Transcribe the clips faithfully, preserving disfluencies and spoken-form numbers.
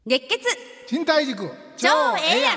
熱血賃貸塾超ええやん。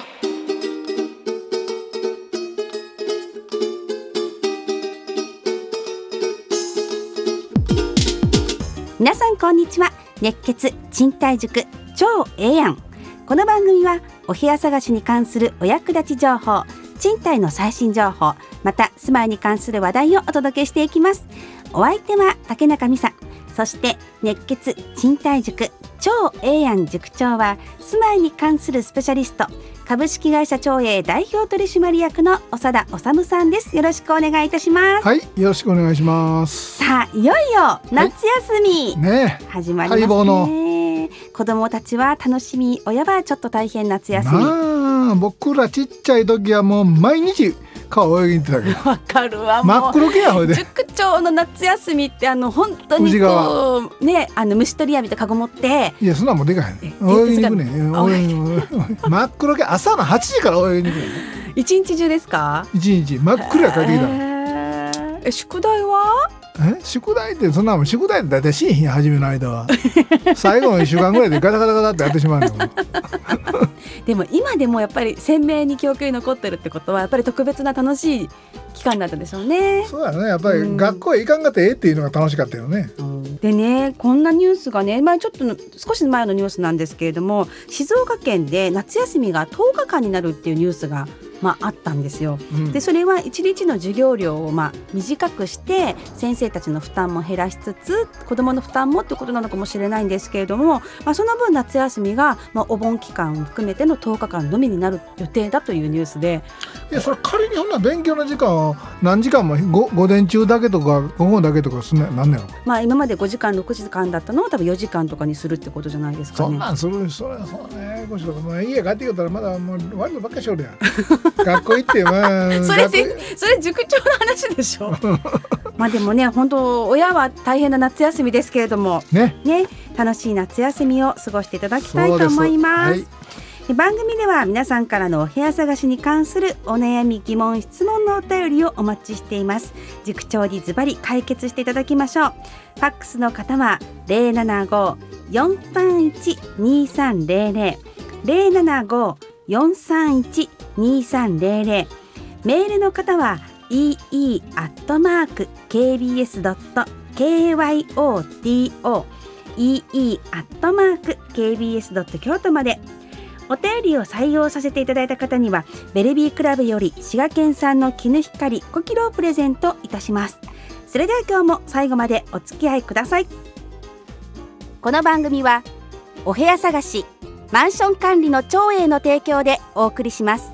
皆さんこんにちは。熱血賃貸塾超ええやん。この番組はお部屋探しに関するお役立ち情報、賃貸の最新情報、また住まいに関する話題をお届けしていきます。お相手は竹中美沙、そして熱血賃貸塾超ええやん塾長は住まいに関するスペシャリスト、株式会社長英代表取締役の長田治さんです。よろしくお願いいたします。 はい、よろしくお願いします。 さあ、いよいよ夏休み、 ね、 始まりますね。 待望の子供たちは楽しみ、親はちょっと大変夏休み。 まあ、僕らちっちゃい時はもう毎日川泳ぎに行ってたけどわかるわ。 真っ黒けやほいで。 塾長の夏休みってあの本当にこうね、あの虫取り網とかご持って、 いやそんなんもでかへんね、泳ぎに行くねん。真っ黒け、朝のはちじから泳ぎに行くねん。 一日中ですか？ 一日真っ黒や帰ってきた。 え、宿題は？ え宿題ってそんなもん、宿題って大体しんひん初めの間は最後のいっしゅうかんぐらいでガタガタガタってやってしまうのでも今でもやっぱり鮮明に記憶に残ってるってことはやっぱり特別な楽しい期間だったでしょうね。 そうだね、やっぱり学校へ行かんかってええっていうのが楽しかったよね、うん、 でね、こんなニュースがね、前ちょっと少し前のニュースなんですけれども、静岡県で夏休みがとおかかんになるっていうニュースがまあ、あったんですよ、うん、でそれはいちにちの授業料をまあ短くして先生たちの負担も減らしつつ子どもの負担もってことなのかもしれないんですけれども、まあ、その分夏休みがまあお盆期間を含めてのとおかかんのみになる予定だというニュースで、 いやそれ仮にほんな勉強の時間を何時間も午前中だけとか午後だけとかすんねなんねやろ、 まあ、今までごじかんろくじかんだったのを多分よじかんとかにするってことじゃないですかね。 そんなんする、それはそうね、もしろ家帰ってきたらまだもう悪いのばっかりしょるやん学校行ってまあそれそれ塾長の話でしょまあでもね、本当親は大変な夏休みですけれども、ねね、楽しい夏休みを過ごしていただきたいと思います。はい、番組では皆さんからのお部屋探しに関するお悩み疑問質問のお便りをお待ちしています。塾長にズバリ解決していただきましょう。ファックスの方は ゼロななご よんさんいち にさんゼロゼロ ゼロななご よんさんいち にさんゼロゼロ、メールの方は イーイー アットマーク ケービーエス ドット ケーワイオーティーオー イーイー アットマーク ケービーエス ドット 京都まで。お便りを採用させていただいた方にはベルビークラブより滋賀県産の絹光ごキロをプレゼントいたします。それでは今日も最後までお付き合いください。この番組はお部屋探し、マンション管理の長英の提供でお送りします。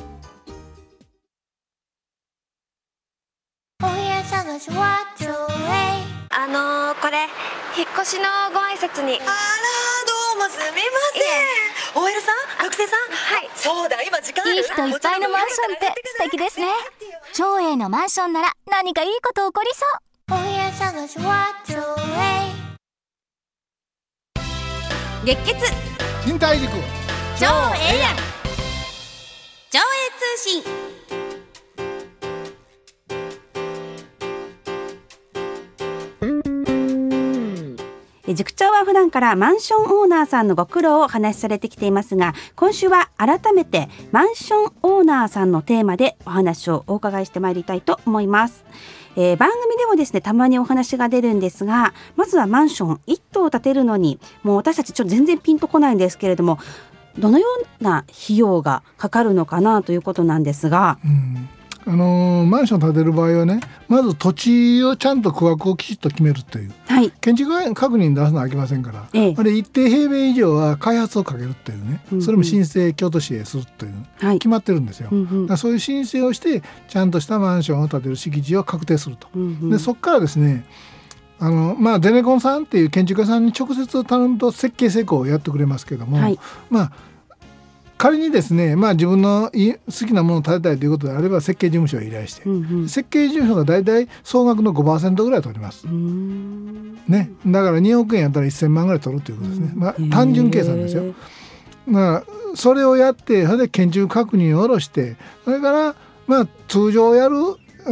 お部屋探しは長英。 あのー、これ引っ越しのご挨拶に。 あら、どうもすみません。オーエルさん、学生さん。 はい。 そうだ、今時間ある？ いい人いっぱいのマンションって素敵ですね。長英のマンションなら何かいいこと起こりそう。お部屋探しは長英。 熱血賃貸塾超ええやん。超英通信。塾長は普段からマンションオーナーさんのご苦労をお話しされてきていますが、今週は改めてマンションオーナーさんのテーマでお話をお伺いしてまいりたいと思います。えー、番組でもですね、たまにお話が出るんですが、まずはマンションいっ棟建てるのにもう私たちちょっと全然ピンとこないんですけれども、どのような費用がかかるのかなということなんですが、 うんあのー、マンション建てる場合はね、まず土地をちゃんと区画をきちっと決めるという、はい、建築確認出すのはあきませんから、ええ、あれ一定平米以上は開発をかけるというね、うんうん、それも申請京都市へするという、はい、決まってるんですよ、うんうん、だからそういう申請をしてちゃんとしたマンションを建てる敷地を確定すると、うんうん、でそこからですね、あのまあ、ゼネコンさんっていう建築家さんに直接頼むと設計施工をやってくれますけども、はい、まあ仮にですね、まあ、自分の好きなものを建てたいということであれば設計事務所を依頼して、うんうん、設計事務所がだいたい総額の ごパーセント ぐらい取ります、ね、だからにおくえんやったらせんまんぐらい取るということですね、まあ、単純計算ですよ。まあ、それをやってそれで建築確認を下ろして、それから、まあ、通常やる、ま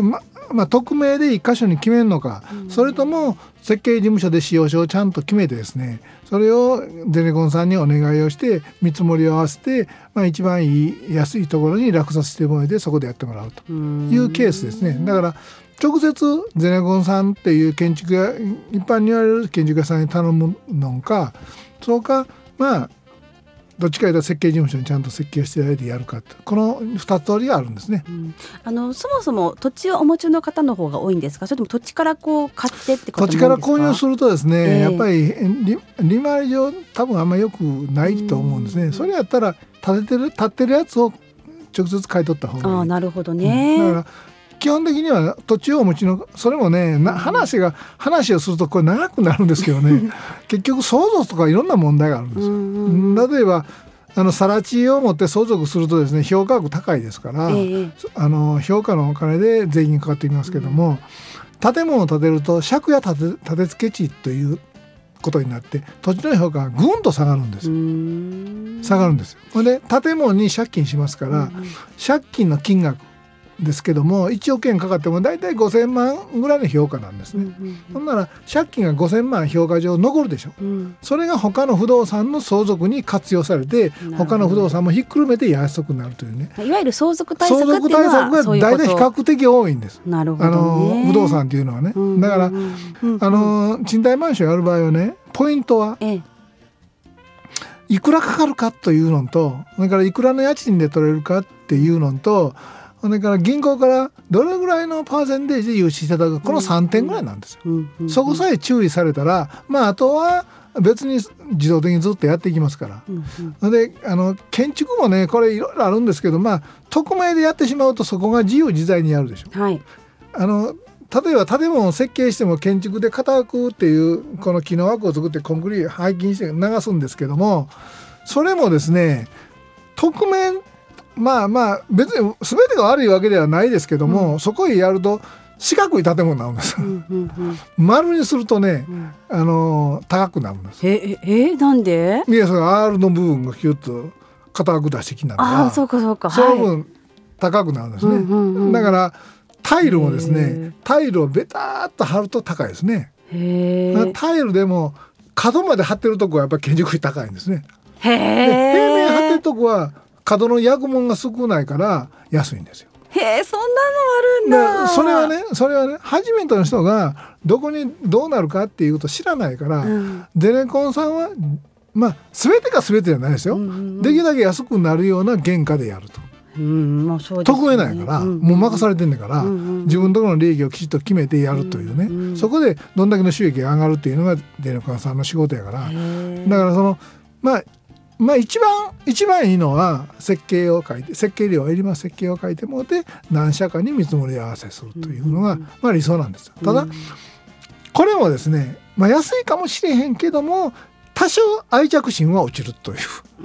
まあ、匿名で一箇所に決めるのか、うん、それとも設計事務所で使用書をちゃんと決めてですね、それをゼネコンさんにお願いをして見積もりを合わせて、まあ、一番いい安いところに落札してもらってそこでやってもらうというケースですね。だから直接ゼネコンさんっていう建築屋、一般に言われる建築屋さんに頼むのか、そうかまあどっちかというと設計事務所にちゃんと設計していただいてやるかって、このふたつ通りがあるんですね、うん、 あのそもそも土地をお持ちの方の方が多いんですか、それとも土地からこう買ってってことも多いんですか。 土地から購入するとですね、えー、やっぱり 利, 利回り上多分あんまりよくないと思うんですね。それやったら建ててる建ってるやつを直接買い取った方がいい。 あ、なるほどね、 うん、だから基本的には土地をお持ちの、それもねな話が話をするとこれ長くなるんですけどね結局相続とかいろんな問題があるんですよ、うんうん、例えばあの更地を持って相続するとですね評価額高いですから、えー、あの評価のお金で税金かかってきますけども、うん、建物を建てると借家建て、建て付け地ということになって土地の評価がぐんと下がるんですよ。うーん下がるんですよ。で建物に借金しますから、うん、借金の金額ですけどもいちおくえんかかってもだいたいごせんまんぐらいの評価なんですね、うんうんうん、そんなら借金がごせんまん評価上残るでしょ、うん、それが他の不動産の相続に活用されて他の不動産もひっくるめて安くなるというね、 いわゆる相続対策っていうのは相続対策がだいたい比較的多いんです。 なるほどね、 あの不動産っていうのはね、うんうんうん、だから、うんうん、あの賃貸マンションやる場合はねポイントは、ええ、いくらかかるかというのとそれからいくらの家賃で取れるかっていうのとそれから銀行からどれぐらいのパーセンテージで融資していただくこのさんてんぐらいなんですよ、うんうんうん、そこさえ注意されたら、まあ、あとは別に自動的にずっとやっていきますから、うんうん、であの建築もねこれいろいろあるんですけど、まあ、匿名でやってしまうとそこが自由自在にやるでしょ、はい、あの例えば建物を設計しても建築で固くっていうこの木の枠を作ってコンクリ背筋して流すんですけども、それもですね匿名まあまあ別に全てが悪いわけではないですけども、うん、そこへやると四角い建物になるんです、うんうんうん、丸にするとね、うん、あの高くなるんです。 ええなんで？ いやその R の部分がキュッと硬く出してきながら、 あそうかそうか、 その分高くなるんですね、はい、うんうんうん、だからタイルもですねタイルをベターっと貼ると高いですね。へタイルでも角まで貼ってるとこはやっぱり建築費高いんですね。へで平面貼ってるとこは角の約文が少ないから安いんですよ。 へえ、そんなのあるんだ。 それはね、それはね、初めての人がどこにどうなるかっていうと知らないから、うん、ゼネコンさんはまあ全てが全てじゃないですよ、うんうんうん、できるだけ安くなるような原価でやると、うんまあそうですね、得意ないから、うんうん、もう任されてんだから、うんうん、自分のところの利益をきちっと決めてやるというね、うんうん、そこでどんだけの収益が上がるっていうのがゼネコンさんの仕事やから、だからそのまあまあ、一番一番いいのは設計を書いて設計料はいります設計を書いてもらって何社かに見積もり合わせするというのが、うんまあ、理想なんですよ。ただ、うん、これもですね、まあ、安いかもしれへんけども多少愛着心は落ちるという、うん、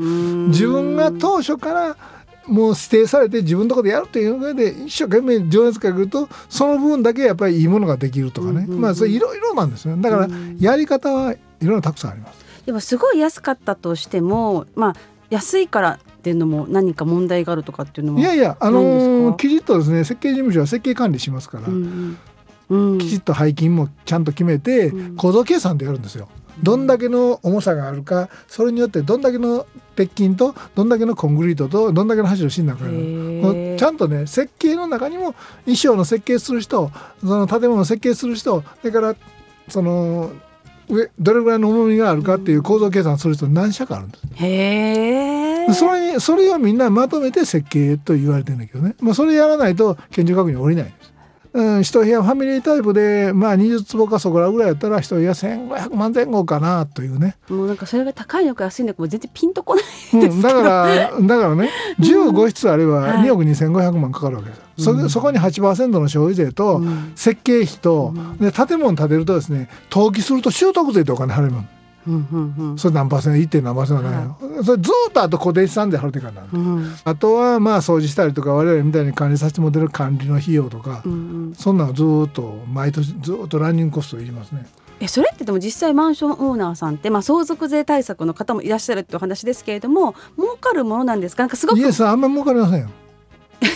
自分が当初からもう指定されて自分のところでやるという上で一生懸命情熱かけるとその分だけやっぱりいいものができるとかね、うんうんうん、まあそれいろいろなんですよ。だからやり方はいろいろたくさんあります。 でもすごい安かったとしても、まあ、安いからっていうのも何か問題があるとかっていうのもないんですか？いやいや、あのー、きちっとですね設計事務所は設計管理しますから、うんうん、きちっと背筋もちゃんと決めて、うん、構造計算でやるんですよ。どんだけの重さがあるかそれによってどんだけの鉄筋とどんだけのコンクリートとどんだけの柱を芯の中にちゃんとね設計の中にも衣装の設計する人その建物の設計する人それからその上どれぐらいの重みがあるかっていう構造計算する人何社かあるんです。へー。それにそれをみんなまとめて設計と言われてるんだけどね、まあ、それやらないと建築学に降りないんです。うん、一部屋ファミリータイプで、まあ、にじゅう坪かそこらぐらいやったら一部屋せんごひゃくまん前後かなというね。 もうなんかそれが高いのか安いのかも全然ピンとこないですけど、 うん、だからだからねじゅうご室あればにおくにせんごひゃくまんかかるわけです、はい、そ, そこに はちパーセント の消費税と設計費と、うん、で建物建てるとですね登記すると習得税ってお金払います。うんうんうん、それ何パーセント いってん何パーセントないよ、はい、それずっとあと固定資産で払っていかない、うん、あとはまあ掃除したりとか我々みたいに管理させてもらってる管理の費用とか、うんうん、そんなのずっと毎年ずっとランニングコストいりますね。 えそれってでも実際マンションオーナーさんって、まあ、相続税対策の方もいらっしゃるってお話ですけれども儲かるものなんですか？なんかすごくいやさあんまり儲かりませんよ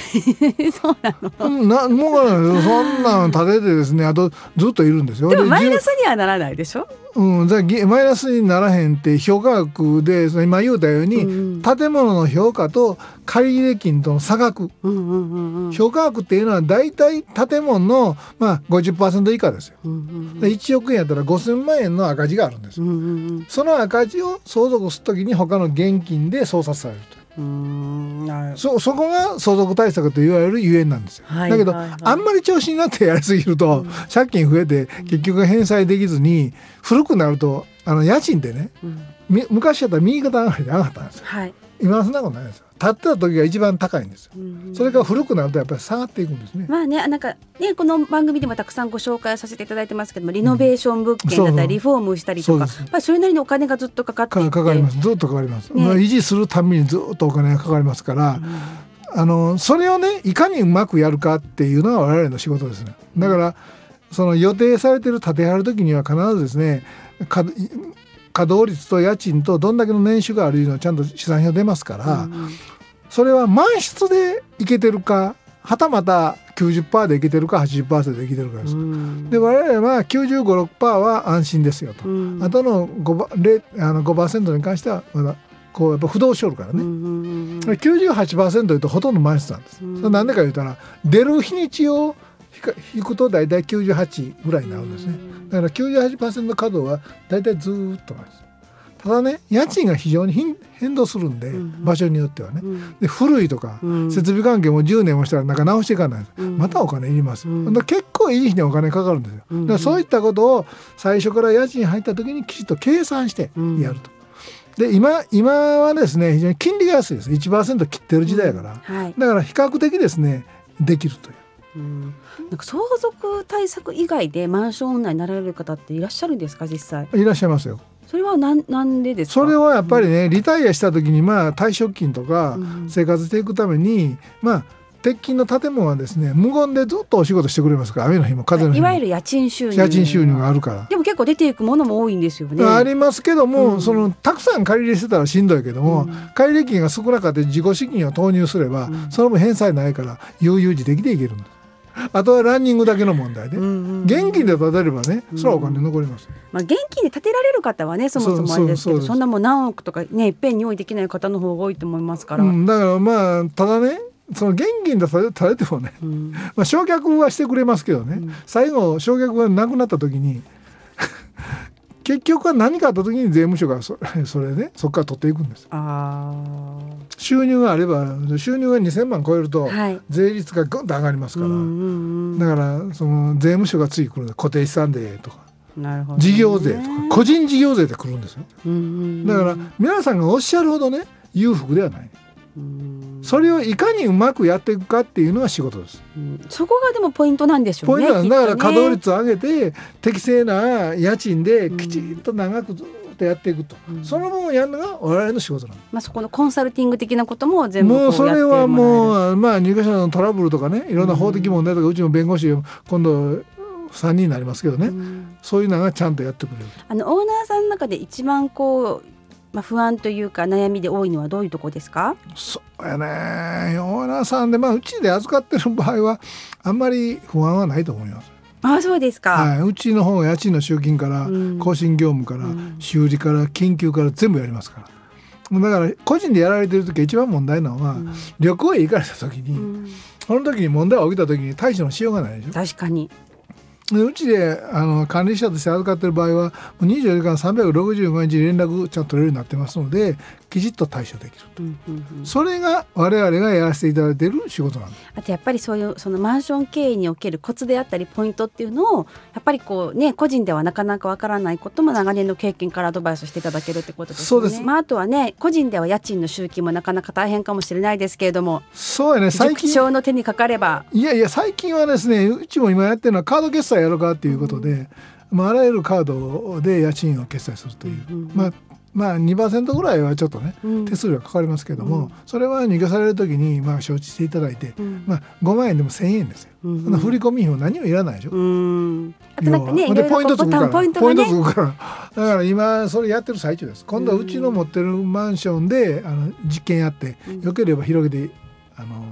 そうなの、 うん、なもうそんなん建ててですねあとずっといるんですよ。 でもマイナスにはならないでしょ。 うん、じゃマイナスにならへんって評価額で今言うたように、うん、建物の評価と借入金との差額、うんうんうんうん、評価額っていうのはだいたい建物の、まあ、ごじゅっパーセント 以下ですよ、うんうんうん、いちおくえんやったらごせんまんえんの赤字があるんですよ、うんうんうん、その赤字を相続するときに他の現金で相殺されると。うーんなる そ, そこが相続対策と言われるゆえんなんですよ、はいはいはい、だけどあんまり調子になってやりすぎると、うん、借金増えて結局返済できずに古くなるとあの家賃ってね、うん、昔だったら右肩上がりで上がったんですよ、はい、今はそんなことないですよ。建ってた時が一番高いんですよ、うんうん、それから古くなるとやっぱり下がっていくんですね。 まあね、なんかねこの番組でもたくさんご紹介させていただいてますけどもリノベーション物件だったりリフォームしたりとか、うん、そうそう、やっぱりそれなりにお金がずっとかかっていてかかります。ずっとかかります、ね、まあ、維持するためにずっとお金がかかりますから、うん、あのそれをねいかにうまくやるかっていうのが我々の仕事ですね。だからその予定されている建てはる時には必ずですね稼働率と家賃とどんだけの年収があるのをちゃんと試算表出ますから、うん、それは満室でいけてるかはたまた きゅうじゅっパーセント でいけてるか はちじゅっパーセント でいけてるかです、うん、で我々は きゅうじゅうご、ろくパーセント は安心ですよと、うん、あとの 5%, あの ごパーセント に関してはまだこうやっぱ不動しおるからね、うんうんうん、きゅうじゅうはちパーセント 言うとほとんど満室なんです、うん、それなんでか言うたら出る日にちを引くとだいたいきゅうじゅうはちぐらいになるんですね。だから きゅうじゅうはちパーセント 稼働はだいたいずっとなんです。ただね家賃が非常に変動するんで、うん、場所によってはね、うん、で古いとか、うん、設備関係もじゅうねんもしたら中直していかないと、うん、またお金いります、うん、だ結構いい日にお金かかるんですよ、うん、だからそういったことを最初から家賃入った時にきちっと計算してやると、うん、で 今, 今はですね非常に金利が安いです。 いちパーセント 切ってる時代だから、うん、はい、だから比較的ですねできるという、 うん、なんか相続対策以外でマンションオーナーになられる方っていらっしゃるんですか？実際いらっしゃいますよ。 それはなんなんでですか？ それはやっぱりね、うん、リタイアした時にまあ退職金とか生活していくために、うん、まあ鉄筋の建物はですね無言でずっとお仕事してくれますから、雨の日も風の日も、 いわゆる家賃収入家賃収入があるから。 でも結構出ていくものも多いんですよね。 ありますけども、うん、そのたくさん借り入れしてたらしんどいけども、うん、借入金が少なかった自己資金を投入すれば、うん、その分返済ないから悠々自適でいけるんです。あとはランニングだけの問題で、うんうんうん、現金で建てればね、それはお金残ります、うん、 まあ、現金で建てられる方はねそもそもあれですけど、 そ, そ, そんなもう何億とかねいっぺんに用意できない方の方が多いと思いますから、 うん、だからまあただねその現金で建ててもね、うん、まあ償却はしてくれますけどね、うん、最後償却がなくなった時に結局は何かあった時に税務署が そ, それねそこから取っていくんです。あ収入があれば収入がにせんまん超えると税率がぐんと上がりますから、はい、だからその税務署がついてくるんです。固定資産税とか、なるほどね、事業税とか個人事業税で来るんですよ。だから皆さんがおっしゃるほどね裕福ではない。うんそれをいかにうまくやっていくかっていうのが仕事です、 うん、そこがでもポイントなんでしょうね。 ポイントなんだから稼働率を上げて適正な家賃できちっと長くずっとやっていくと、うん、その分をやるのが我々の仕事なんです、 まあ、そこのコンサルティング的なことも全部こうもうそれはもう、まあ、入居者のトラブルとかねいろんな法的問題とか、うん、うちの弁護士今度さんにんになりますけどね、うん、そういうのがちゃんとやってくれる。 あのオーナーさんの中で一番こうまあ、不安というか悩みで多いのはどういうところですか？ そうやねオーナーさんで、まあ、うちで預かってる場合はあんまり不安はないと思います。 あ、そうですか、 はい、うちの方が家賃の集金から、うん、更新業務から、うん、修理から緊急から全部やりますから。だから個人でやられてる時一番問題なのは、うん、旅行へ行かれた時に、うん、その時に問題が起きた時に対処のしようがないでしょ。 確かに。 うちであの管理者として預かっている場合はにじゅうよじかんさんびゃくろくじゅうごにち連絡ちゃんと取れるようになってますのできちっと対処できると、うんうんうん、それが我々がやらせていただいている仕事なんです。 あとやっぱりそういうそのマンション経営におけるコツであったりポイントっていうのをやっぱりこうね個人ではなかなかわからないことも長年の経験からアドバイスしていただけるってことですね。 そうです、 まあ、あとはね個人では家賃の集金もなかなか大変かもしれないですけれども、 そうやね最近塾長の手にかかればいやいや最近はですねうちも今やってるのはカード決済やろうかっていうことで、うんまあ、あらゆるカードで家賃を決済するという、うんうんまあまあ、にパーセント ぐらいはちょっとね、うん、手数料かかりますけども、うん、それは入居される時にまあ承知していただいて、うんまあ、ごまんえんでもせんえんですよ、うん、そんな振込費も何もいらないでしょ、うん、 あとなんかねでポイントつくからポイントがねポイントつくからだから今それやってる最中です。今度はうちの持ってるマンションであの実験やって、うん、よければ広げてあの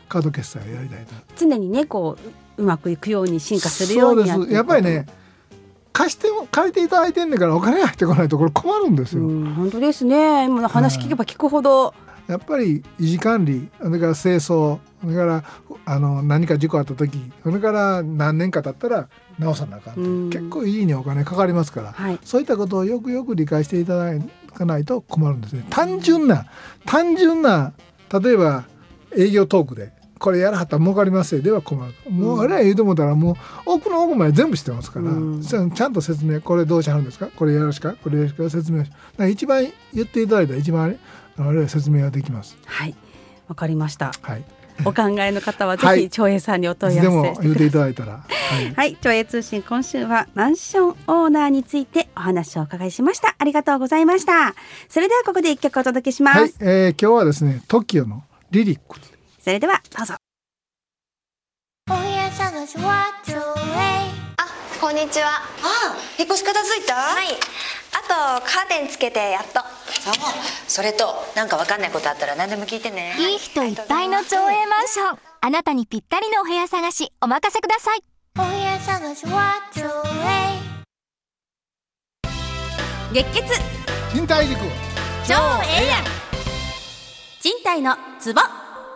カード決済をやりたいと。 常にねこううまくいくように進化するようにやっていく。 そうです。やっぱりね貸しても借りていただいてんねんからお金が入ってこないとこれ困るんですよ。 うん本当ですね。今の話聞けば聞くほど、はい、やっぱり維持管理それから清掃それからあの何か事故あった時それから何年か経ったら直さなあかんと、うん、結構維持にお金かかりますから、はい、そういったことをよくよく理解していただかないと困るんですね。単純な単純な例えば営業トークでこれやらはったら儲かりますよでは困る。もうあれは言うてもたらもう奥の奥まで全部知ってますから、うん、ちゃんと説明これどうしはるんですかこれやるしかこれやるしか説明し一番言っていただいたら一番あれあれは説明ができます。 はいわかりました、 はい、 お考えの方はぜひ長英さんにお問い合わせして、 はい、でも言っていただいたらはい、 はい、長英通信今週はマンションオーナーについてお話をお伺いしました。ありがとうございました。それではここで一曲お届けします、はいえー、今日はですね トキオ のリリック。 それではどうぞ。 お部屋探しはちょい。あ、こんにちは。 ああ、引っ越し片付いた？ はい。あとカーテンつけてやっと。 そう。それとなんかわかんないことあったら何でも聞いてね。 いい人いっぱいの町営マンション。あなたにぴったりのお部屋探しお任せください。 お部屋探しはちょい。 月決賃貸塾超ええやん。賃貸のツボ。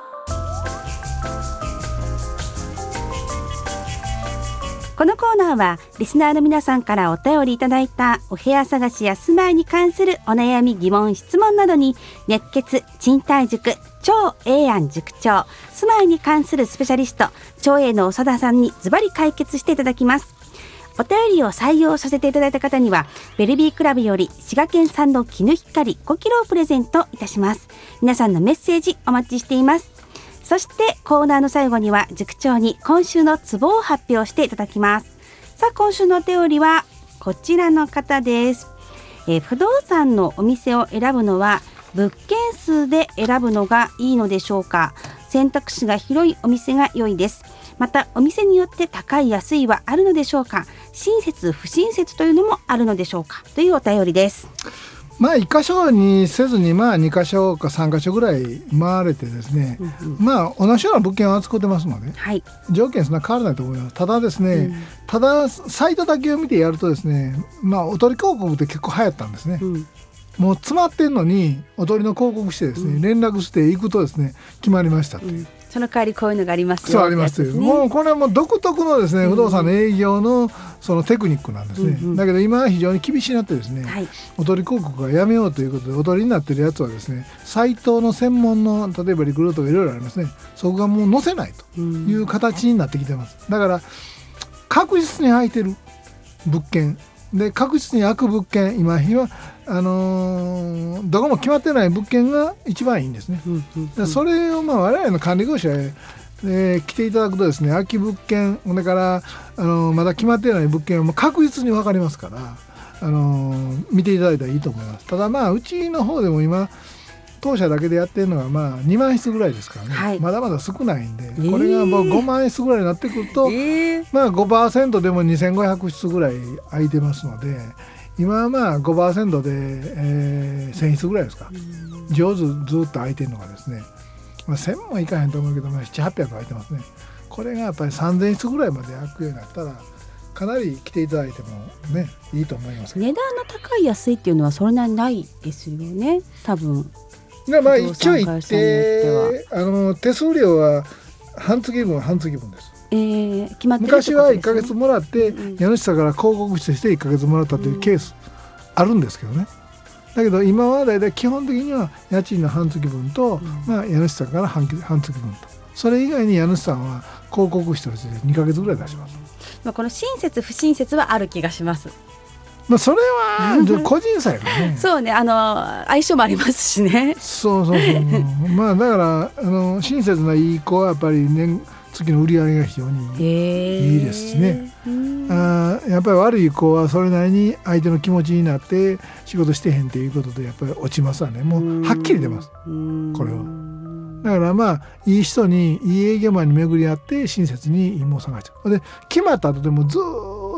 このコーナーはリスナーの皆さんからお便りいただいたお部屋探しや住まいに関するお悩み疑問質問などに熱血賃貸塾超ええやん塾長住まいに関するスペシャリスト超えの長田さんにズバリ解決していただきます。お便りを採用させていただいた方にはベルビークラブより滋賀県産の絹光ごキロをプレゼントいたします。皆さんのメッセージお待ちしています。そしてコーナーの最後には塾長に今週のツボを発表していただきます。さあ今週のお便りはこちらの方です。えー、不動産のお店を選ぶのは物件数で選ぶのがいいのでしょうか。選択肢が広いお店が良いです。またお店によって高い安いはあるのでしょうか。親切不親切というのもあるのでしょうかというお便りです。 まあいっ箇所にせずにまあに箇所かさん箇所ぐらい回れてですね、うんうん、まあ同じような物件を扱ってますので、はい、条件そんな変わらないと思います。ただですね、うん、ただサイトだけを見てやるとですね、まあおとり広告って結構流行ったんですね、うん、もう詰まってんのにおとりの広告してですね、うん、連絡していくとですね決まりましたという、うんその代わりこういうのがありますよ。 そうありますよ、ね、もうこれはもう独特のですね、うん、不動産の営業のそのテクニックなんですね、うんうん、だけど今は非常に厳しいなってですね、はい、おとり広告がやめようということでおとりになってるやつはですねサイトの専門の例えばリクルートがいろいろありますね。そこがもう載せないという形になってきてます。だから確実に空いてる物件で確実に空く物件今はあのー、どこも決まってない物件が一番いいんですね、うんうんうん、それをまあ我々の管理業者へ、えー、来ていただくとですね空き物件それから、あのー、まだ決まってない物件はもう確実に分かりますから、あのー、見ていただいたらいいと思います。ただまあうちの方でも今当社だけでやってるのはまあにまん室ぐらいですからね、はい、まだまだ少ないんで、えー、これがもうごまん室ぐらいになってくると、えー、まあ ごパーセント でもにせんごひゃく室ぐらい空いてますので今はまあ ごパーセント で、えー、せん室ぐらいですか。上手ずっと空いてるのがですね、まあ、せんもいかへんと思うけど、まあ、ななひゃくはっぴゃく空いてますね。これがやっぱりさんぜん室ぐらいまで空くようになったらかなり来ていただいてもねいいと思います。 値段の高い安いっていうのはそんなにないですよね多分。 でまあ一応言ってあの手数料は半月分は半月分です。 えー、決まってるってことですね。 昔はいっかげつもらって、うん、家主さんから広告としていっかげつもらったというケースあるんですけどね、うん、だけど今はだいたい基本的には家賃の半月分と、うんまあ、家主さんから半月分とそれ以外に家主さんは広告費としてにかげつぐらい出します、 まあ、この親切不親切はある気がします。 まあ、それは個人差やからねそうねあの相性もありますしねそうそうそうまあだからあの親切ないい子はやっぱり年月の売り上げが非常にいいですしね、えー、あやっぱり悪い子はそれなりに相手の気持ちになって仕事してへんっていうことでやっぱり落ちますわね。もうはっきり出ますこれは。だからまあいい人にいい営業マンに巡り合って親切にいいものを探してで決まった後でもずっ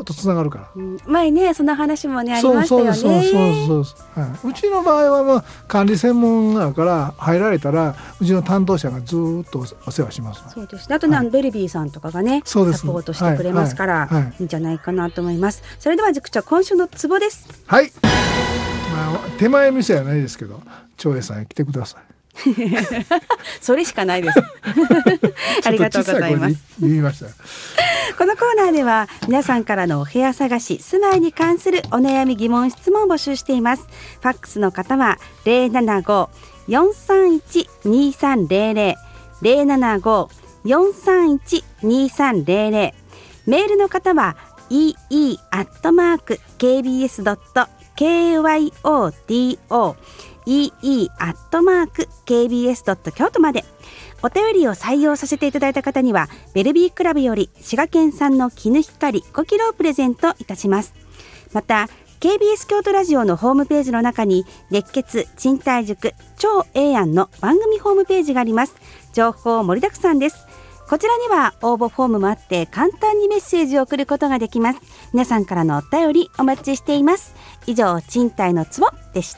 とつながるから、 うん、前ねその話もねありましたよね。 そうそうそうそうそう、はい、うちの場合はまあ管理専門だから入られたらうちの担当者がずっとお世話します。 そうですね。あとなん、はい、ベルビーさんとかがねサポートしてくれますから、はいはいはい、いいんじゃないかなと思います。それでは塾長今週のツボです。 はい、まあ、手前味噌やないですけど長英さんへ来てください。 それしかないです。ありがとうございます。 言いました。 このコーナーでは皆さんからのお部屋探し住まいに関するお悩み疑問質問を募集しています。ファックスの方は ゼロななご よんさんいち にさんゼロゼロ ゼロななご よんさんいち にさんゼロゼロ、メールの方は イーイー アットマーク ケービーエス ドット ケーワイオーティーオー イーイー アットマーク ケービーエス ドット 京都まで。お便りを採用させていただいた方にはベルビークラブより滋賀県産の絹光ごキロをプレゼントいたします。また ケービーエス 京都ラジオのホームページの中に熱血賃貸塾超ええ案の番組ホームページがあります。情報盛りだくさんです。こちらには応募フォームもあって簡単にメッセージを送ることができます。皆さんからのお便りお待ちしています。以上賃貸のツボでした。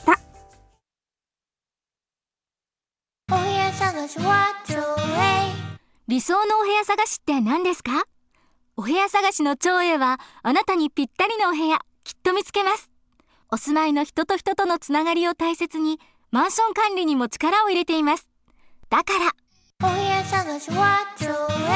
理想のお部屋探しって何ですか？お部屋探しの長英はあなたにぴったりのお部屋きっと見つけます。お住まいの人と人とのつながりを大切にマンション管理にも力を入れています。だからお部屋探しは長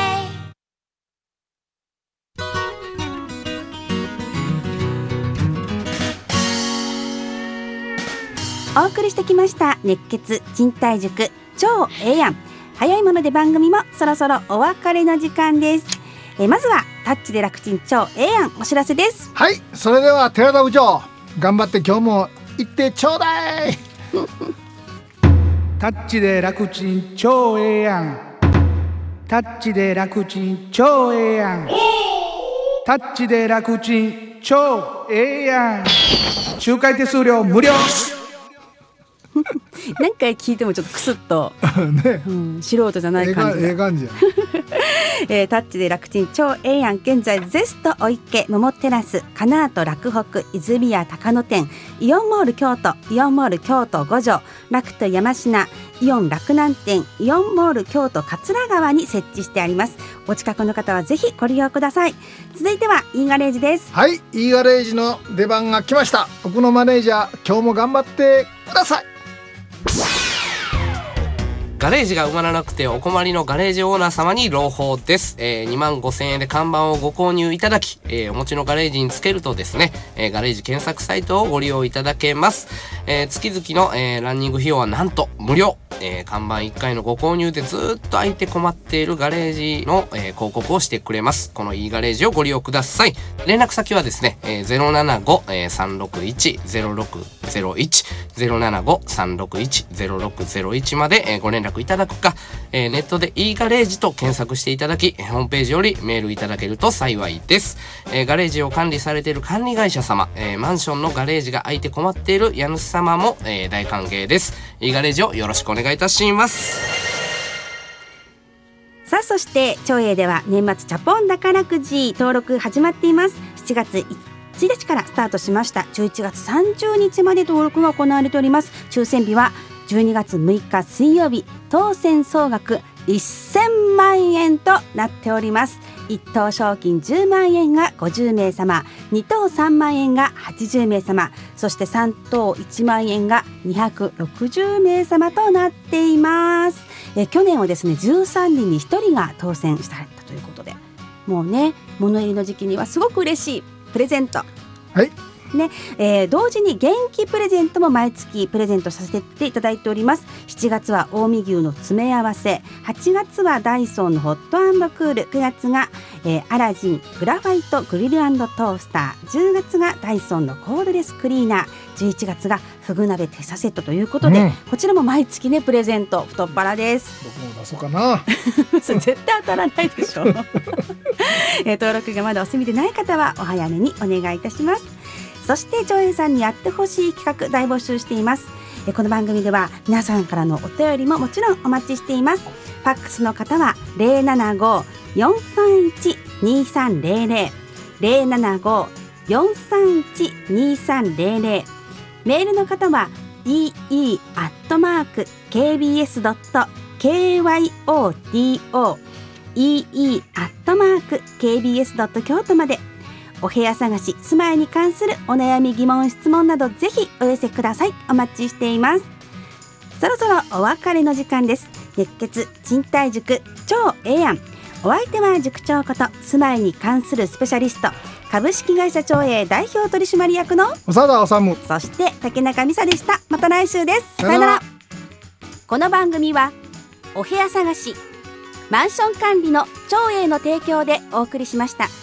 英お送りしてきました熱血賃貸塾超ええ案。早いもので番組もそろそろお別れの時間です。えまずはタッチで楽ちん超ええ案お知らせです。 はい、それでは寺田部長頑張って今日も行ってちょうだい。 タッチで楽ちん超ええ案。タッチで楽ちん超ええ案。タッチで楽ちん超ええ案。周回手数料無料。 何回聞いてもちょっとクスッと、ね、うん、素人じゃない感じがええ感じや、 えー、タッチで楽ちん超ええ案。現在ゼストお池桃テラスカナート洛北泉屋高野店イオンモール京都イオンモール京都五条ラクト山科イオン洛南店イオンモール京都桂川に設置してあります。お近くの方はぜひご利用ください。続いては E ガレージです。 はい、 E ガレージの出番が来ました。僕のマネージャー今日も頑張ってください。 ガレージが埋まらなくてお困りのガレージオーナー様に朗報です。えー、にまんごせんえんで看板をご購入いただき、えー、お持ちのガレージにつけるとですね、えー、ガレージ検索サイトをご利用いただけます。えー、月々の、えー、ランニング費用はなんと無料。えー、看板いっかいのご購入でずっと空いて困っているガレージの、えー、広告をしてくれます。この E ガレージをご利用ください。連絡先はですね、えー、ゼロななご さんろくいち ゼロろくゼロいち ゼロななご さんろくいち ゼロろくゼロいちまで、えー、ご連絡いただくか、えー、ネットで E ガレージと検索していただき、ホームページよりメールいただけると幸いです。えー、ガレージを管理されている管理会社様、えー、マンションのガレージが空いて困っている家主様も、えー、大歓迎です。E ガレージをよろしくお願いいたします。 さあ、そして長英では年末チャポン宝くじ登録始まっています。しちがつついたちからスタートしました。じゅういちがつさんじゅうにちまで登録が行われております。抽選日はじゅうにがつむいか水曜日、当選総額せんまんえんとなっております。いっ等賞金じゅうまんえんがごじゅうめいさま、に等さんまんえんがはちじゅうめいさま、そしてさん等いちまんえんがにひゃくろくじゅうめいさまとなっています。え去年はですねじゅうさんにんにひとりが当選されたということで、もうね物入りの時期にはすごく嬉しいプレゼント、 はいねえー、同時に元気プレゼントも毎月プレゼントさせていただいております。しちがつは近江牛の詰め合わせ、はちがつはダイソンのホット&クール、くがつが、えー、アラジングラファイトグリル&トースター、じゅうがつがダイソンのコードレスクリーナー、じゅういちがつがフグ鍋テサセットということで、うん、こちらも毎月ねプレゼント太っ腹です。 僕も出そうかなそれ絶対当たらないでしょ、えー、登録がまだお済みでない方はお早めにお願いいたします。そして長英さんにやってほしい企画大募集しています。えこの番組では皆さんからのお便りももちろんお待ちしています。ファックスの方は ゼロななご よんさんいち にさんゼロゼロゼロななご よんさんいち にさんゼロゼロ、メールの方は ディーイー アットマーク ケービーエス ドット ケーワイオーティーオー イーイー アットマーク ケービーエス ドット 京都まで。お部屋探し、住まいに関するお悩み、疑問、質問などぜひお寄せください。お待ちしています。そろそろお別れの時間です。熱血賃貸塾超ええやん。お相手は塾長こと住まいに関するスペシャリスト、株式会社長栄代表取締役の長田治、 そして竹中美沙でした。また来週です。さよなら。この番組はお部屋探し、マンション管理の長栄の提供でお送りしました。